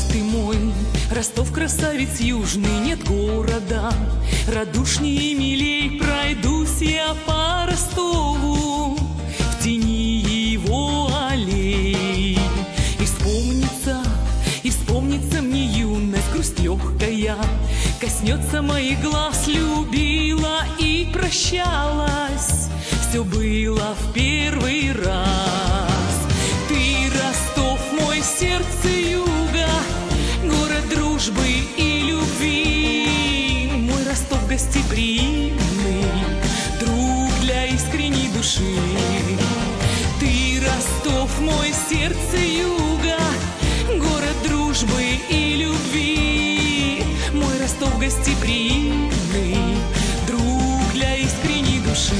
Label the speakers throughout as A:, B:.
A: ты мой, Ростов красавец южный, нет города радушней и милей. Пройдусь я по Ростову в тени его аллей. И вспомнится мне юность, грусть легкая коснется моих глаз. Любила и прощалась, все было в первый раз. Ты, Ростов, мой сердце юга, город дружбы и любви. Мой Ростов гостеприимный, друг для искренней души. Ты, Ростов, мой сердце юга, город дружбы и любви. Мой Ростов гостеприимный, друг для искренней души.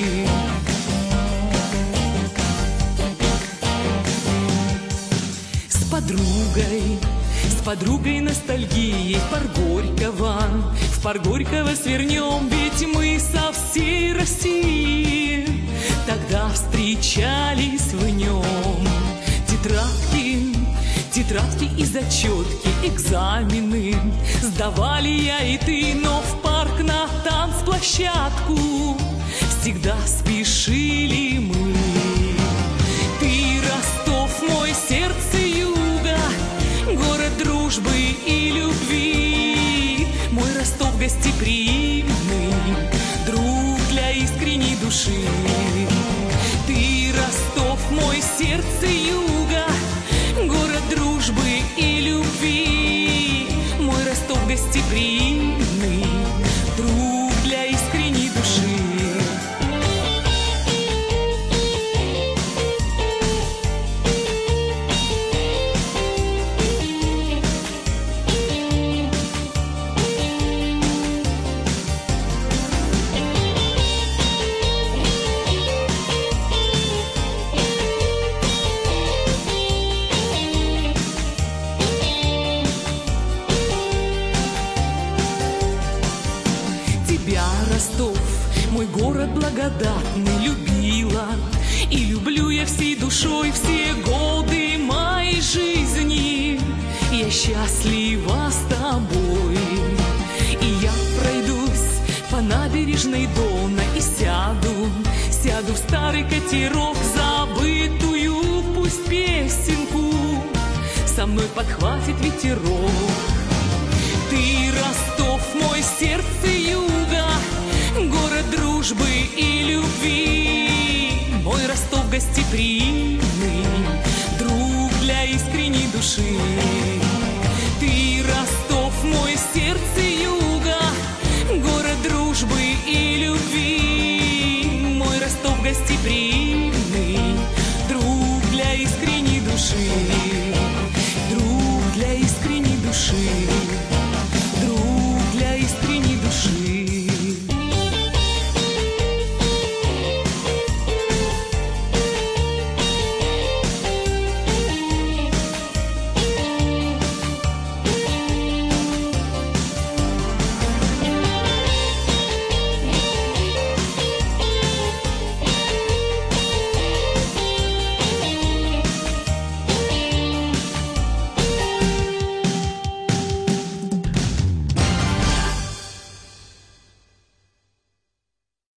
A: С подругой ностальгией в пар Горького свернем, ведь мы со всей России тогда встречались в нем. Тетрадки и зачетки, экзамены сдавали я и ты, но в парк на танцплощадку всегда спешили мы. Ты, Ростов, мой сердце юга, город дружбы и любви. Мой Ростов гостеприимный, друг для искренней души. Ты, Ростов, мой сердце юга, город дружбы и любви. Мой Ростов гостеприимный, друг для искренней души. Ростов, мой город благодатный, любила и люблю я всей душой все годы моей жизни. Я счастлива с тобой, и я пройдусь по набережной Дона и сяду в старый катерок, забытую пусть песенку со мной подхватит ветерок. Ты, Ростов, мой сердце юга, город дружбы и любви. Мой Ростов гостеприимный, друг для искренней души.